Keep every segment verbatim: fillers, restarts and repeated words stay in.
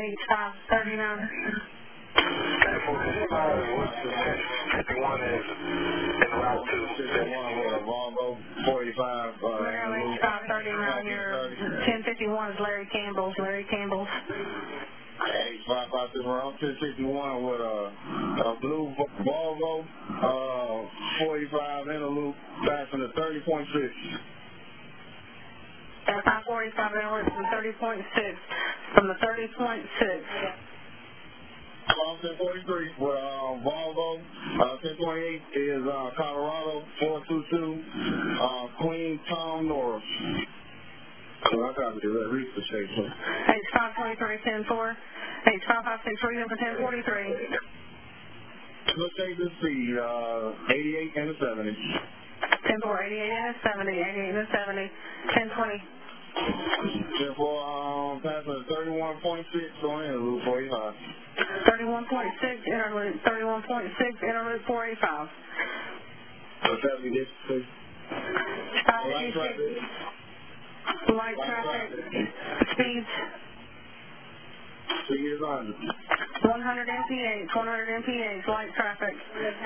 H five thirty-nine. fifty-one is in route to fifty-one with a Volvo forty-five. Maryland H five thirty-nine, your ten fifty-one is Larry Campbell's, Larry Campbell's. H five five six, we're on ten sixty-one with a, a blue Volvo uh, forty-five in a loop, passing to thirty point six. five forty-five inlet from thirty point six, from the thirty point six. ten forty-three with uh, Volvo, uh, ten twenty-eight is uh, Colorado four two two, uh, Queen Tom Norris. So I got to do that reach the shape. H five twenty-three, ten four, H five five six, read for ten forty-three. Let's take this speed, uh, eighty-eight and a seventy. ten four, eighty-eight and a seventy, eighty-eight and a seventy, ten twenty. ten four, um, passing thirty-one point six on interloop four eighty-five. thirty-one point six interloop, thirty-one point six interloop four eighty-five. What's that, this, please? Light traffic. Light traffic. Speeds. Speed is on. one hundred M P H, one hundred M P H, light traffic.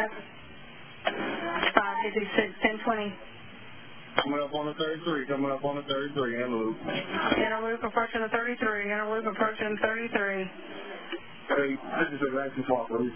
five fifty-six, ten twenty. Coming up on the thirty-three, coming up on the thirty-three, interloop. Interloop approaching the thirty-three, interloop approaching thirty-three. Hey, this is a action swap, please.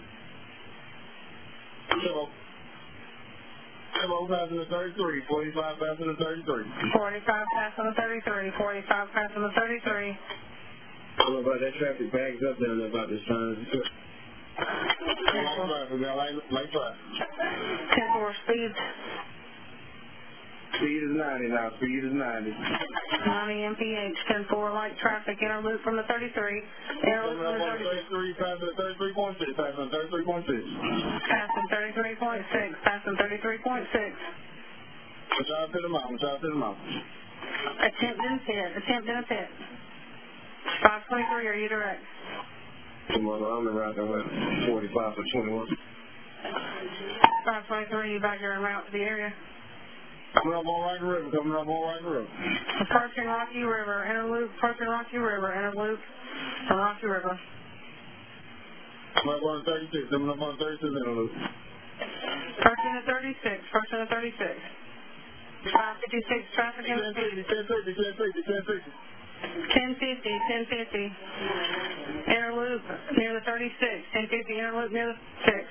Hello. Hello, passing the thirty-three, forty-five passing the thirty-three. forty-five passing the thirty-three, forty-five passing the thirty-three. I don't know about that traffic bags up there about this time. Light traffic, we got light, light traffic. ten four speed. Speed is ninety now, speed is ninety. ninety M P H, ten four, light traffic, interloop from the thirty-three. Interloop from the thirty-three, passing the thirty-three point six, passing the thirty-three point six. Passing thirty-three point six, passing thirty-three point six. I'm trying to fit them out, I'm trying to fit them out. Attempt in pit, attempt in a pit. five twenty-three, are you direct? I'm on the route, I went forty-five for twenty-one. five twenty-three, you back your route to the area. Coming up on Rocky River, coming up on Rocky River. Approaching Rocky River, interloop, approaching Rocky River, interloop from Rocky River. Coming up on the thirty-six, coming up on the thirty-six, interloop. Approaching the thirty-six, approaching the thirty-six. five fifty-six, traffic in ten fifty, ten fifty, ten fifty, ten fifty. ten fifty, ten fifty. Interloop near the thirty-six, ten fifty, interloop near the six.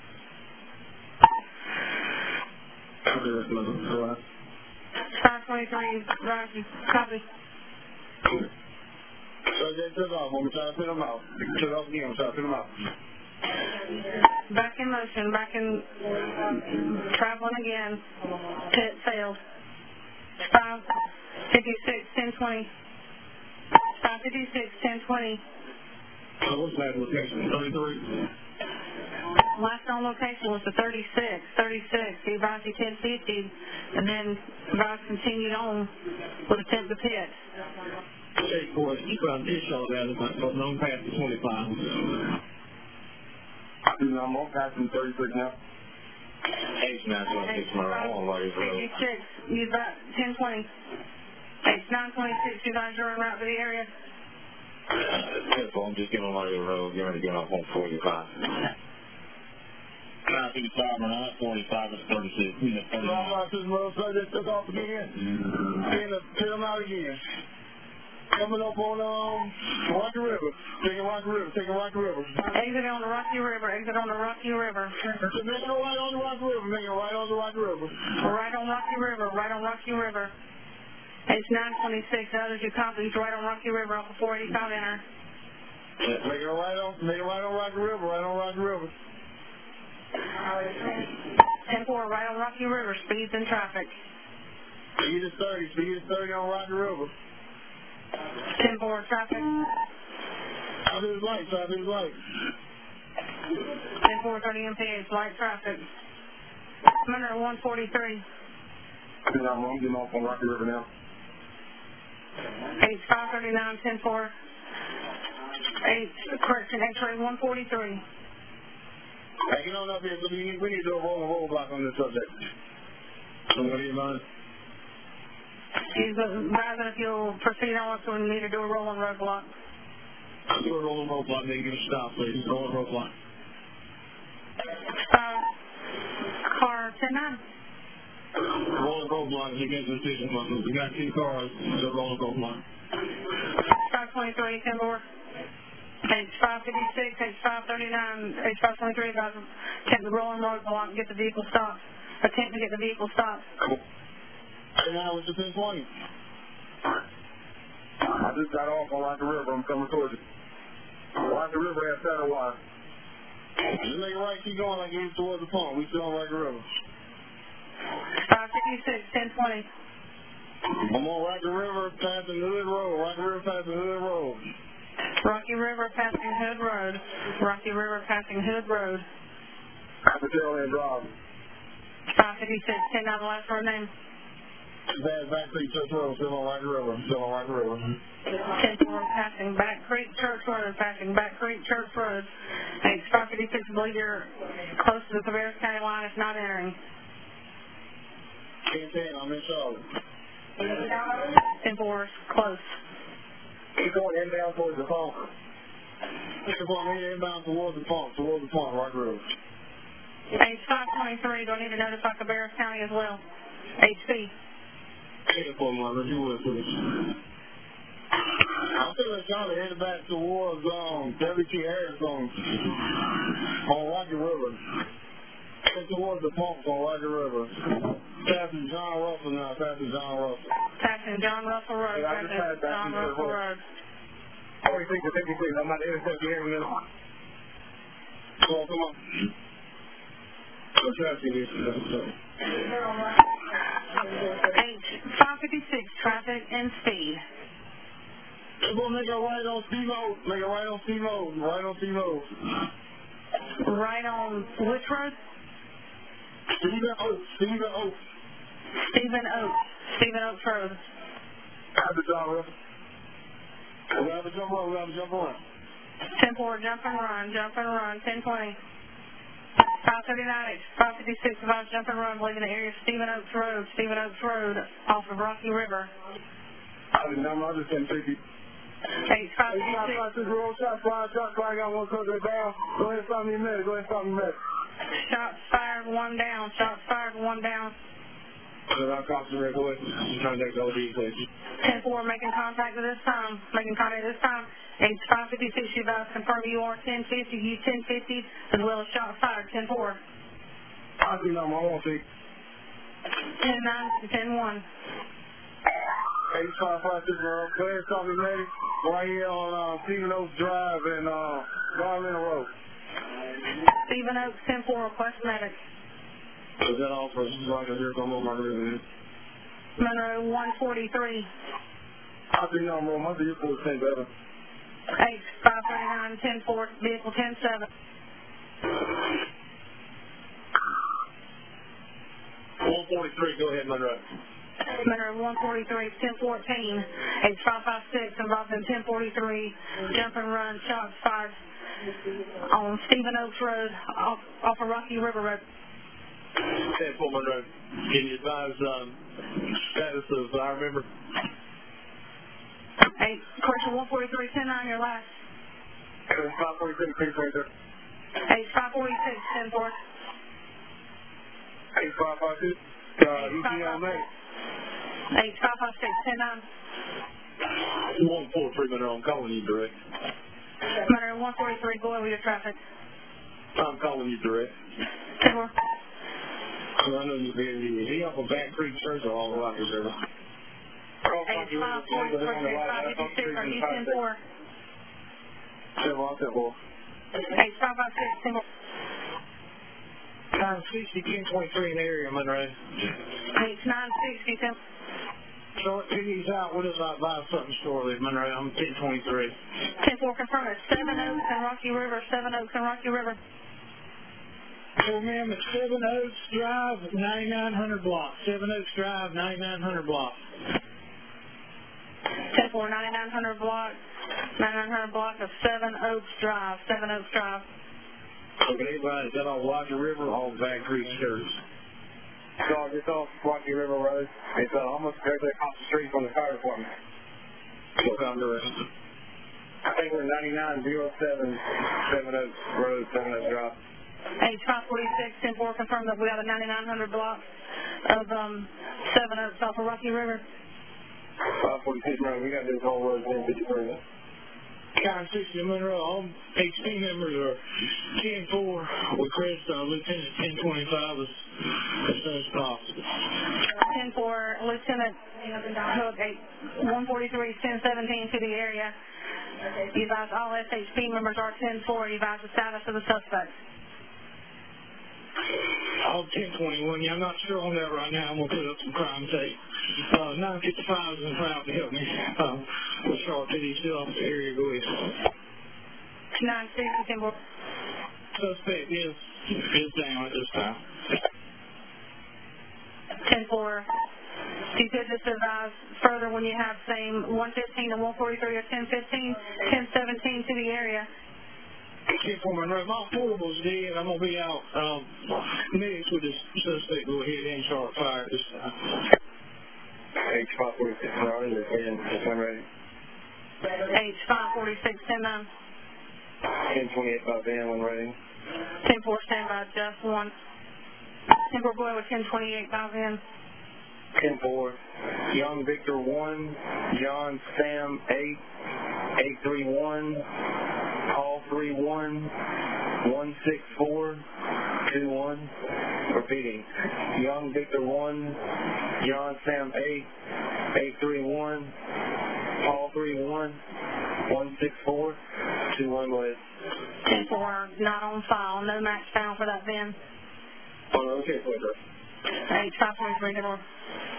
five twenty-three, Rocky, copy. So they took off, I'm trying to fit them out. Took off again, I'm trying to fit them out. Back in motion, back in, traveling again. Pit failed. five fifty-six, ten twenty. five fifty-six, ten twenty. So what's that location? thirty-three? Last known location was the thirty-six, thirty-six. He advised you ten fifty, and then advised continued on with attempt to pit. Hey, boy, keep on this show down if I'm going past the twenty-five. I'm on past the thirty-six now. H nine twenty-six, Maryland, like fifty-six, you about ten twenty. H nine twenty-six, you guys are en route to the area. I'm just getting on the road, getting ready to get off on forty-five. nine fifty-five, man, forty-five is thirty-six. No, I'm not this motherfucker that took off again. Getting to pit them out again. Coming up on um, Rocky River. Taking Rocky River, taking Rocky River. Exit on the Rocky River, exit on the Rocky River. Making it right on the Rocky River, making it right on the Rocky River. Right on Rocky River, right on Rocky River. H nine twenty-six, others you copy, right on Rocky River off of four eighty-five enter. Making it right on, making it right on Rocky River, right on Rocky River. ten four, right on Rocky River, speeds and traffic. Speed is thirty, speed is thirty on Rocky River. ten four, traffic. Traffic is light, traffic is light. ten four, thirty M P H, light traffic. I'm under one forty-three. I'm getting off on Rocky River now. H five thirty-nine, ten four. H, correction, X-ray one forty-three. Hey, get on up here, so we need, we need to do a roll and roadblock on this subject. So what do you mind? He's advising if you'll proceed on, so we need to do a rolling roadblock. Do a rolling roadblock, then give a stop, please. Rolling roadblock. Uh, car ten nine. Rolling roadblock, you get the decision button. We got two cars, so rolling roadblock. five twenty-three, ten four. H five fifty-six, H five thirty-nine, H five twenty-three, guys, attempt the rolling roadblock and get the vehicle stopped. Attempt to get the vehicle stopped. Cool. And now it's the ten twenty. I just got off on Rocky River. I'm coming towards you. Rocky River has center line. Just make it right, keep going like you're towards the pump. We still on Rocky River. five fifty-six, ten twenty. I'm on Rocky River, passing Hood Road. Rocky River passing Hood Road. Rocky River passing Hood Road. Rocky River passing Hood Road. I'm the tail end drive. five fifty-six, ten nine, the last road name. Bad back to Church Road, still on Rocky River. Still on Rocky River. ten four passing Back Creek Church Road, passing Back Creek Church Road. H five fifty-six, I believe you're close to the Cabarrus County line. It's not entering. ten ten, I'm in Charlotte. ten four, close. Keep going inbound towards the pump. ten four, I'm here inbound towards the pump, towards the pump, Rocky River. H five twenty-three, do I need to notify Cabarrus County as well? H P. ten four, mother, you would, please. I'm feeling kind of headed back towards um, W T Harris on, on Rocky River. Head towards the pumps on Rocky River. Passing John Russell now, passing John Russell. Passing John Russell Road, Yeah, I just passing had that John in the Russell road. Road. forty-six to fifty-six. I'm not intercepting here in a minute. Come on, come on. What's happening here? H five fifty-six, traffic and speed. We'll make a right on Steve O. Make a right on Steve O. Right on Steve O. Right on which road? Stephen Oaks. Stephen Oaks. Stephen Oaks. Stephen Oaks Road. After John Russell. We have a jump on. We have a jump on. ten four, jump and run, jump and run, ten twenty. five thirty-nine, five fifty-six, advise jump and run, leaving the area of Stephen Oaks Road, Stephen Oaks Road, off of Rocky River. I didn't know. I just didn't think you. H five fifty-six. Roll shot fire, shot fire. I got one closer down. Go ahead and stop me a minute. Go ahead and stop me a minute. Shots fired, one down. Shots fired, one down. I'll cross the red. Go ahead. Contact O D, please. ten four, making contact at this time. Making contact at this time. H five fifty-six, you guys confirm you are ten fifty, you ten fifty, as well as shots fired, ten four. I see number. I won't see. ten nine, ten one. H five five six, go ahead and stop me, lady. Right here on uh, Stephen Oaks Drive and uh, Garland Road. Stephen Oaks, ten four, request medic. Is that all for us? Right here, come on, my river. Monroe one forty-three. I see number. I see you for the same better. H five thirty-nine, ten four, vehicle ten seven. one forty-three, go ahead, Monroe. Monroe one forty-three, ten fourteen. H five five six, involved in ten forty-three. Jump and run, shots fired on Stephen Oaks Road, off, off of Rocky River Road. ten four, Monroe. Can you advise um, status of our member? Hey, correction one forty-three, ten nine, your last. five forty-six, six twenty-two. H five forty-six, ten four. H five five six, uh, E T L A. H five five six, ten nine. one forty-three, Monroe. I'm calling you direct. Monroe one forty-three, go over your traffic. I'm calling you direct. ten four. I know you're being Is he off of Back Creek Church or all Rocky River? H five forty-three, five fifty-six, are you ten four? ten four, ten four. H five five six, ten four. nine sixty, ten twenty-three in the area, Monroe. H nine sixty, ten. So it he's out. What if I buy something shortly, Monroe? I'm ten twenty-three. ten four, confirm it. Seven Oaks and Rocky River, Seven Oaks and Rocky River. So, ma'am, it's Seven Oaks Drive, ninety-nine hundred block. Seven Oaks Drive, ninety-nine hundred block. ten four, ninety-nine hundred block, ninety-nine hundred block of Seven Oaks Drive, Seven Oaks Drive. Okay, right. Is that on Rocky River or on Back Creek Church? So just off Rocky River Road. It's uh, almost directly across the street from the fire department. What kind of direction? I think we're ninety-nine oh seven, Seven Oaks Road, Seven Oaks Drive. H five forty-six, ten four, confirm that we got a ninety-nine hundred block of um, Seven Oaks off of Rocky River. five forty-six, Monroe, we got this whole road ten fifty-three. nine sixty Monroe, all H P members are ten four with Chris, uh, Lieutenant ten twenty-five as, as soon as possible. ten four, Lieutenant Hook, one forty-three, ten seventeen to the area. You advise all S H P members are ten four. You advise the status of the suspect. All ten twenty-one, yeah, I'm not sure on that right now. I'm going to put up some crime tape. Uh, nine fifty-five is in crowd to help me. Uh, with Charlotte P D still off the area, go ahead. nine sixty, ten four. Suspect is, is down at this time. ten four. You could just advise further when you have same one fifteen and one forty-three or ten fifteen, ten seventeen to the area. ten four Monroe, my portable's dead. I'm going to be out um, next with this suspect. Go ahead and start fire this time. H five forty-six, Monroe, this one ready. H five forty-six, ten nine. ten twenty-eight by van, one ready. ten four, stand by, just one. ten four, boy with ten twenty-eight by van. ten four, Young Victor one, John Sam eight, eight three one, call three one, one six four, two one. Repeating, Young Victor one, John Sam eight, eight three one, call three one, one six four, two one. Go ahead. ten four, not on file, no match found for that van. Oh, okay, please, sir. H five forty-three, ten four.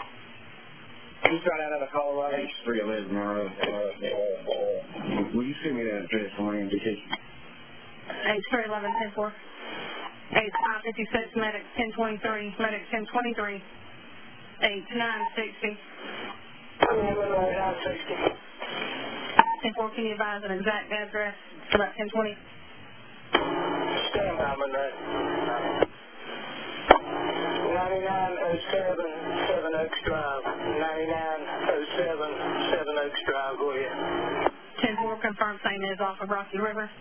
You got out of Colorado? H three eleven, Monroe. Uh, will you send me that address for my indication? H three eleven, ten four. H five fifty-six, medic ten twenty-three, medic ten twenty-three. H nine sixty. nine sixty. ten four, can you advise an exact address for that ten twenty? Stand by, Monroe. ninety-nine oh seven, Seven Oaks Drive. ninety-nine oh seven, Seven Oaks Drive. Go ahead. ten four, confirm same is off of Rocky River.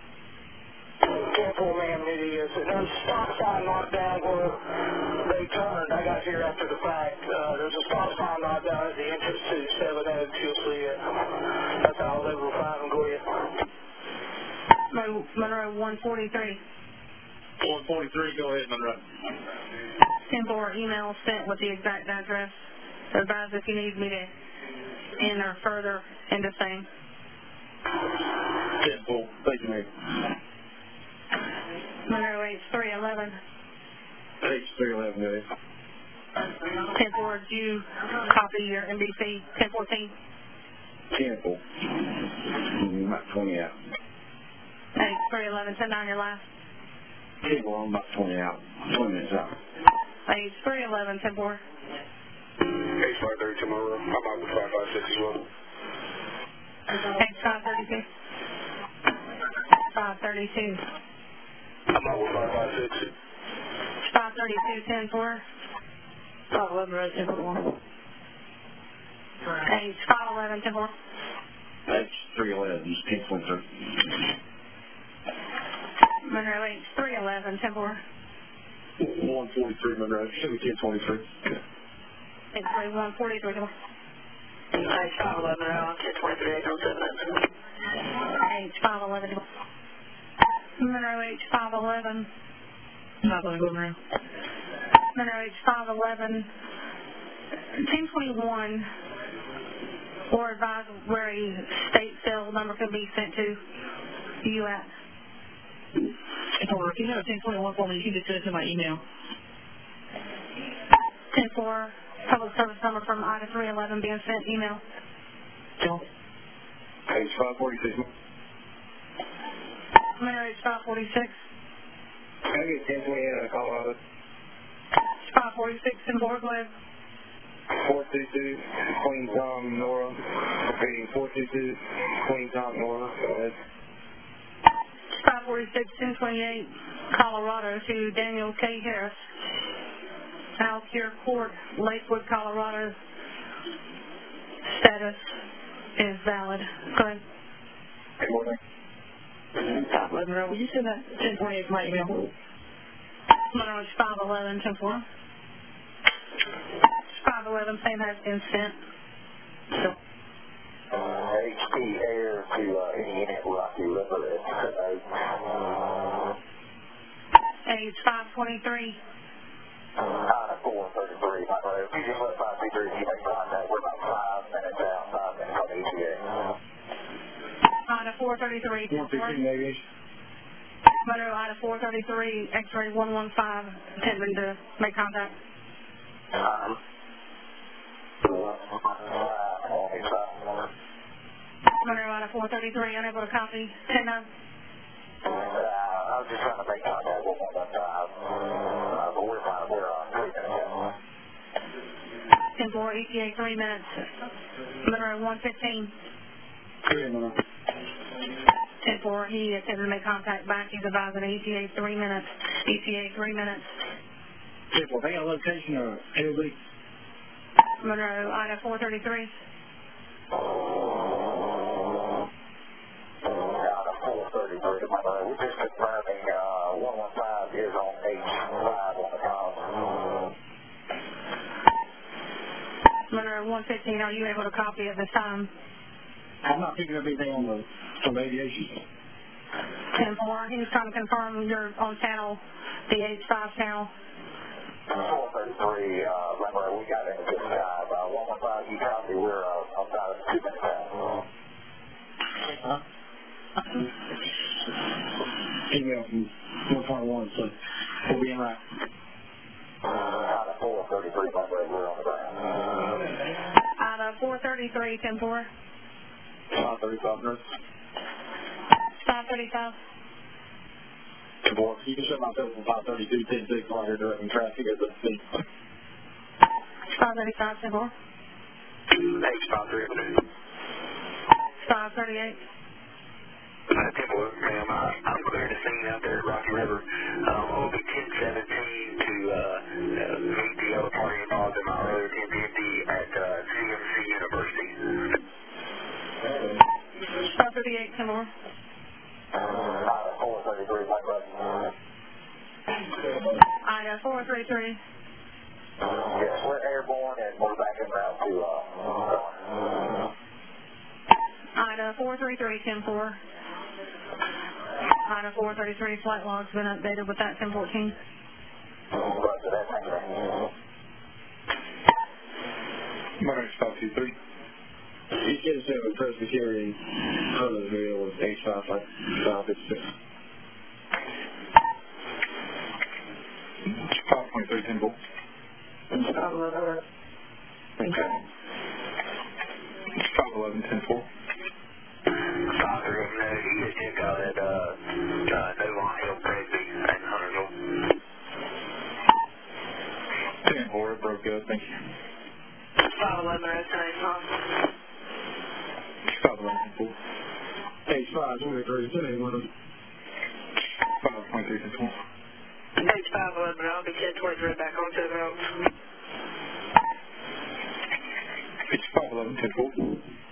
ten four, ma'am, it is. There's a stop sign knocked down where they turned. I got here after the fact. Uh, there's a stop sign knocked down at the entrance to Seven Oaks. You'll see it. That's all they will find. Go ahead. Mon- Monroe one forty-three. one forty-three, go ahead, Monroe. ten four, email sent with the exact address. Advise if you need me to enter further into same. ten four, thank you, ma'am. Monroe H three eleven. H three eleven, go ahead. ten four, do you copy your N B C ten fourteen? ten four. About twenty out. H three eleven, send down your last. ten four, I'm about twenty out. twenty minutes out. H three eleven, ten four. H five thirty-two, Monroe. I'm out with five five six as well. H five thirty-two. five thirty-two. I'm out with five five six. five thirty-two, ten four. five eleven, road ten four. H five eleven, ten four. H three eleven, ten twenty-three. Monroe H three eleven, ten four. one forty-three, Monroe. Should be ten twenty-three. H three one forty-three, ten four. H five eleven, Monroe, ten twenty-three, eight oh seven. H five eleven, ten four. Monroe H five eleven. Not going to go, Monroe. Monroe H five eleven. ten twenty-one. Or advise where a state cell number can be sent to you at. If you have a ten twenty-one for me, you can just send it to my email. ten four, public service number from Ida three eleven being sent email. Joe. H five forty-six. Monroe H five forty-six. Can I get ten twenty-eight out of Colorado? five forty-six in Fort Glade. four two two, Queen Tom, Nora. Repeating, four two two, Queen Tom, Nora. Go ahead. five forty-six, ten twenty-eight, Colorado to Daniel K. Harris. Alcure Court, Lakewood, Colorado. Status is valid. Go ahead. Good morning. five eleven Monroe, will you send that ten twenty-eight to my email? Monroe, it's five eleven, ten four. five eleven, same has been sent. So. Uh, H P Air to uh, any unit Rocky River at uh, Age five twenty-three. out of four thirty-three. If you just let five two three, you make contact. We're about five minutes out, five minutes on the E T A. Ida four thirty-three. one fifteen aviation. Monroe, Ida four thirty-three, X-ray one one five, attempting to make contact. Um, Monroe, Ida four thirty-three, unable to copy. ten nine. Uh, I was just trying to make contact with one one five. Uh, but we're fine. We're on three minutes out. ten four, E T A three minutes. Monroe one fifteen. Three minutes. ten four, he attempted to make contact back. He's advising E T A three minutes. E T A three minutes. ten four, they got a location or L B? Monroe, Ida four thirty-three. four thirty-three, Monroe. We're just confirming uh, one one five is on H five on the com. Monroe one fifteen, are you able to copy at this time? I'm not picking up anything on the from aviation. ten four, he was trying to confirm you're on channel, the H five channel. four thirty-three, uh, Monroe, we got into this sky. Uh, one one five, you copy. We're uh, outside of two minutes out. Huh? Email from one twenty-one, so we'll be in right. Out of four thirty-three, Monroe, we're on the ground. Out of four thirty-three, ten four. five thirty-five, nurse. five thirty-five. ten four, you can shut my cell from five thirty-two, ten six, while you're directing traffic at the speed. five thirty-five, ten four. H five thirty-eight. five thirty-eight. ten four, ma'am, I'm clearing the scene out there at Rocky River. Um, I'll be ten seventeen to uh, uh, meet the other party involved in my earlier ten fifty at uh, C M C University. five thirty-eight, ten four. four thirty-three, my brother. Ida four thirty-three. Yes, we're airborne and we're back en route to uh, Ida four thirty-three, ten four. Ida four thirty-three, flight log's been updated with that ten fourteen. Roger that, thank you. Monroe five two three. You should have a Presbyterian Huddersville with H five five fifty-six. five twenty-three, ten four. five eleven. Okay. five eleven, ten four. five eleven, he just checked out at uh, uh, Novon Hill, Presby, and Huntersville. ten four, it broke up, thank you. five eleven, that's nice, five eleven, ten four. H five twenty-three, ten one. five twenty-three, ten four. H five eleven, I'll be ten twenty-three back on to the route. H five eleven, ten four.